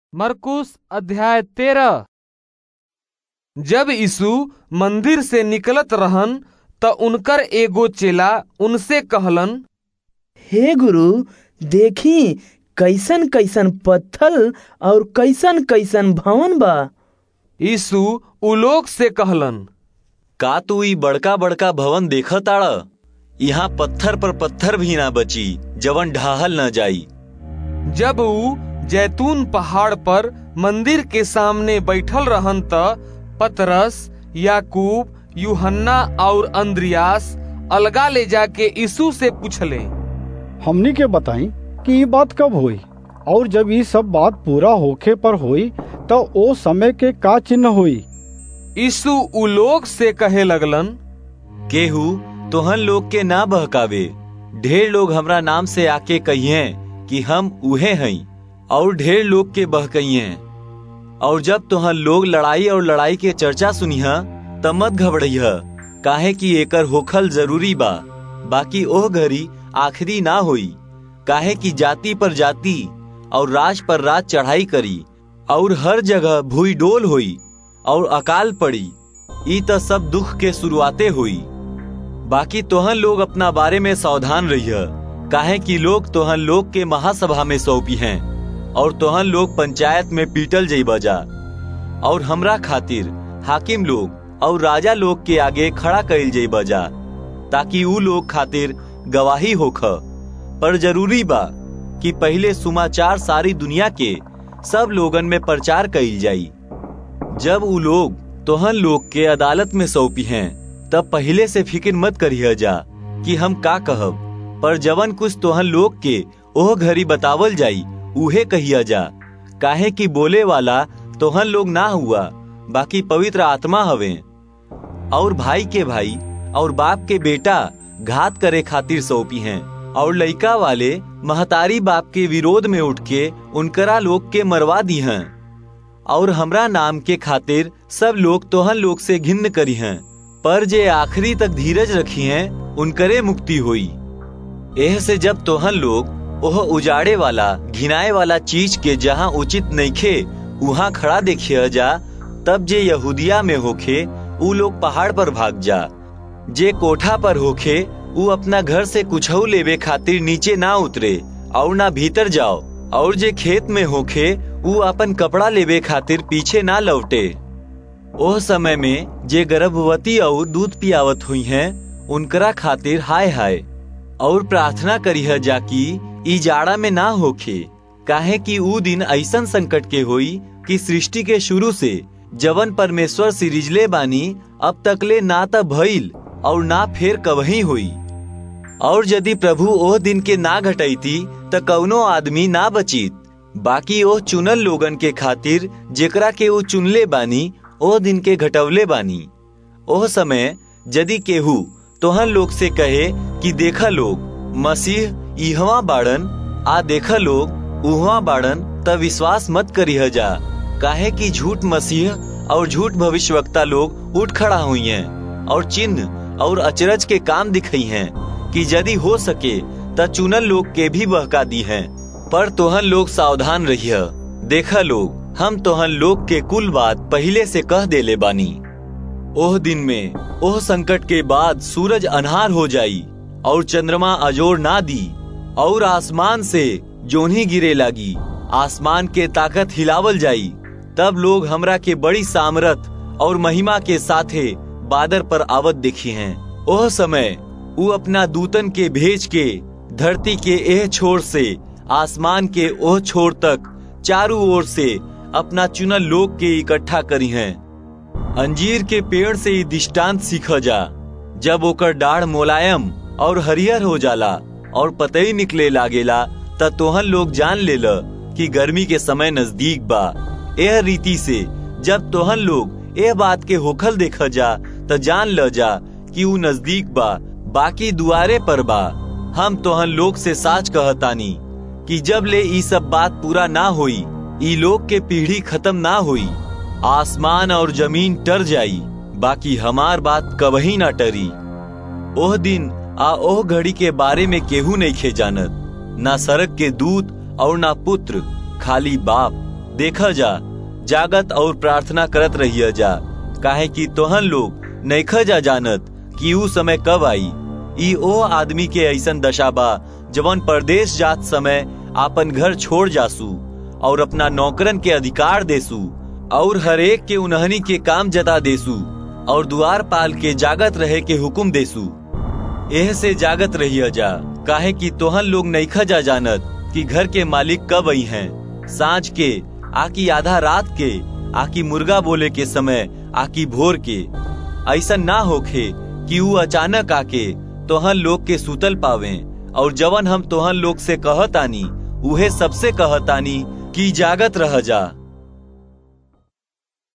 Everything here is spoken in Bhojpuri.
मरकुस अध्याय 13। जब यीशु मंदिर से निकलत रहन त उनकर एगो चेला उनसे कहलन, हे गुरु, देखी कैसन कैसन पत्थर और कैसन कैसन भवन बा। यीशु उ लोग से कहलन, का तू ई बड़का बड़का भवन देखा ताड़ा? यहाँ पत्थर पर पत्थर भी ना बची जवन ढाहल न जाई। जब उ जैतून पहाड़ पर मंदिर के सामने बैठल रहन त पतरस, याकूब, यूहन्ना और अंद्रियास अलगा ले जाके यीशु से पूछले, हमनी के बताई कि ये बात कब हुई और जब ये सब बात पूरा होखे पर हुई तो ओ समय के का चिन्ह हुई? यीशु उ लोग से कहे लगलन, केहू तोहन लोग के ना बहकावे। ढेर लोग हमरा नाम से आके कहिए कि हम उहे हई और ढेर लोग के बहकइए। और जब तोहन लोग लड़ाई और लड़ाई के चर्चा सुनिहा त मत घबराइह, काहे कि एकर होखल जरूरी बा। बाकी ओह घड़ी आखिरी ना होई, काहे कि जाति पर जाति और राज पर राज चढ़ाई करी और हर जगह भूई डोल होई और अकाल पड़ी। ई त सब दुख के शुरुआते हुई। बाकी तोहन लोग अपना बारे में सावधान रहिए, काहे कि लोग तोहन लोग के महासभा में सौंपी हैं और तोहन लोग पंचायत में पीटल जइबा जा और हमरा खातिर हाकिम लोग और राजा लोग के आगे खड़ा कइल जइबा जा, ताकि ऊ लोग खातिर गवाही होख। पर जरूरी बा कि पहले समाचार सारी दुनिया के सब लोगन में प्रचार कइल जाई। जब ऊ लोग तोहन लोग के अदालत में सौंपी हैं तब पहले से फिक्र मत करिए जा कि हम का कहब, पर जवन कुछ तोहन लोग के ओह घड़ी बतावल जाई उहे कहिया जा, काहे कि बोले वाला तोहन लोग ना हुआ, बाकी पवित्र आत्मा हवे। और भाई के भाई और बाप के बेटा घात करे खातिर सौंपी हैं और लइका वाले महतारी बाप के विरोध में उठ के उनकरा लोग के मरवा दी हैं। और हमरा नाम के खातिर सब लोग तोहन लोग से घिन्न करी हैं, पर जे आखिरी तक धीरज रखी हैं उनकरे मुक्ति हुई। एह से जब तोहन लोग ओह उजाड़े वाला घिनाए वाला चीज के जहाँ उचित नइखे उहाँ खड़ा देखिए जा, तब जे यहूदिया में होखे ऊ लोग पहाड़ पर भाग जा। जे कोठा पर होखे ऊ अपना घर से कुछऊ लेवे खातिर नीचे ना उतरे और ना भीतर जाओ। और जे खेत में होखे ऊ अपन कपड़ा लेवे खातिर पीछे ना लौटे। ओह समय में जे गर्भवती और दूध पियावत हुई हैं उनकरा खातिर हाय हाय। और प्रार्थना करिह जाकि ई जाड़ा में ना होखे, काहे कि ऊ दिन ऐसन संकट के होई कि सृष्टि के शुरू से जवन परमेश्वर सिरिजले बानी अब तकले ना त भइल और ना फेर कबही हुई। और यदि प्रभु ओह दिन के ना घटैती त कौनो आदमी ना बचित। बाकी ओह चुनल लोगन के खातिर जेकरा के ऊ चुनले बानी ओह दिन के घटवले बानी। ओह समय यदि केहू तोहन लोग से कहे कि देखा लोग मसीह इहवा बाड़न, आ देखा लोग उहवा बाड़न, त विश्वास मत करिह जा, काहे कि झूठ मसीह और झूठ भविष्यवक्ता लोग उठ खड़ा हुई हैं और चिन्ह और अचरज के काम दिखाई हैं कि यदि हो सके त चुनल लोग के भी बहका दी हैं। पर तोहन लोग सावधान रहिए, देखा लोग हम तोहन लोग के कुल बात पहले से कह देले बानी। ओह दिन में ओह संकट के बाद सूरज अन्हार हो जाई और चंद्रमा अजोर ना दी और आसमान से जोन्ही गिरे लागी, आसमान के ताकत हिलावल जाई। तब लोग हमरा के बड़ी सामर्थ और महिमा के साथे बादर पर आवत देखी हैं। ओह समय ऊ अपना दूतन के भेज के धरती के एह छोर से आसमान के ओह छोर तक चारों ओर से अपना चुनल लोग के इकट्ठा करी हैं। अंजीर के पेड़ से ही दृष्टांत सीख जा, जब ओकर डाढ़ मोलायम और हरियर हो जाला और पतई निकले लागेला त तोहन लोग जान ले ल कि गर्मी के समय नजदीक बा। एह रीति से जब तोहन लोग एह बात के होखल देख जा त जान ल जा कि ऊ नजदीक बा, बाकी दुआरे पर बा। हम तोहन लोग से साच कहतानी कि जब ले ई सब बात पूरा ना होई ई लोग के पीढ़ी खत्म ना होई। आसमान और जमीन टर जाई, बाकी हमार बात कबही ना टरी। ओह दिन आ ओह घड़ी के बारे में केहू नहीं खे जानत, ना सरक के दूत और ना पुत्र, खाली बाप। देखा जा, जागत और प्रार्थना करत रहिया जा, काहे कि तोहन लोग नइखा जा जानत कि ऊ समय कब आई। ई ओ आदमी के ऐसन दशा बा जवन परदेश जात समय आपन घर छोड़ जासू और अपना नौकरन के अधिकार देसू और हर एक के उन्हनी के काम जता देसू और द्वार पाल के जागत रहे के हुक्म देसू। एह से जागत रहिया जा, काहे कि तोहन लोग नइखा जा जानत कि घर के मालिक कब आई हैं, सांझ के, आकी आधा रात के, आकी मुर्गा बोले के समय, आकी भोर के। ऐसा ना होखे कि ऊ अचानक आके तोहन लोग के सुतल पावे। और जवन हम तोहन लोग से कहतानी उहे सबसे कहतानी कि जागत रह जा।